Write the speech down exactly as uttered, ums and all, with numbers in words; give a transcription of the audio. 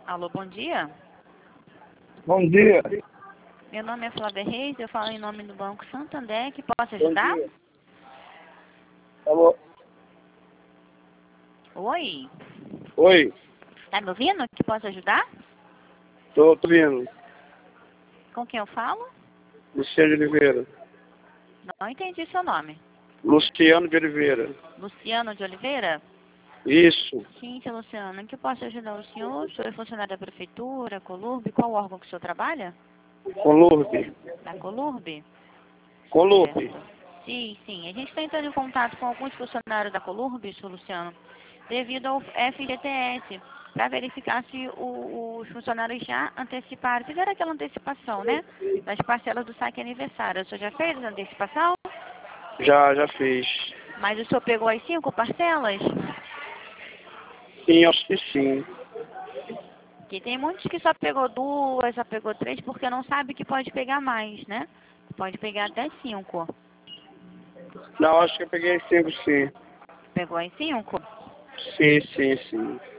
Alô, bom dia. Bom dia. Meu nome é Flávia Reis, eu falo em nome do Banco Santander, que posso Bom ajudar? dia. Alô? Oi, Oi, tá me ouvindo? Que posso ajudar? tô, tô vindo. Com quem eu falo? Luciano de Oliveira. Não entendi seu nome. Luciano de Oliveira. Luciano de Oliveira? Isso. Sim, seu Luciano, em que posso ajudar o senhor? O senhor é funcionário da Prefeitura, Colurb? Qual órgão que o senhor trabalha? Colurbe. Da Colurb? Colurbe. Certo. Sim, sim. A gente está entrando em contato com alguns funcionários da Colurb, seu Luciano, devido ao F G T S, para verificar se o- os funcionários já anteciparam, fizeram aquela antecipação, né? Das parcelas do saque aniversário. O senhor já fez a antecipação? Já, já fiz. Mas o senhor pegou as cinco parcelas? Sim, acho que sim. Que tem muitos que só pegou duas, só pegou três, porque não sabe que pode pegar mais, né? Pode pegar até cinco. Não, acho que eu peguei cinco, sim. Pegou as cinco? Sim, sim, sim.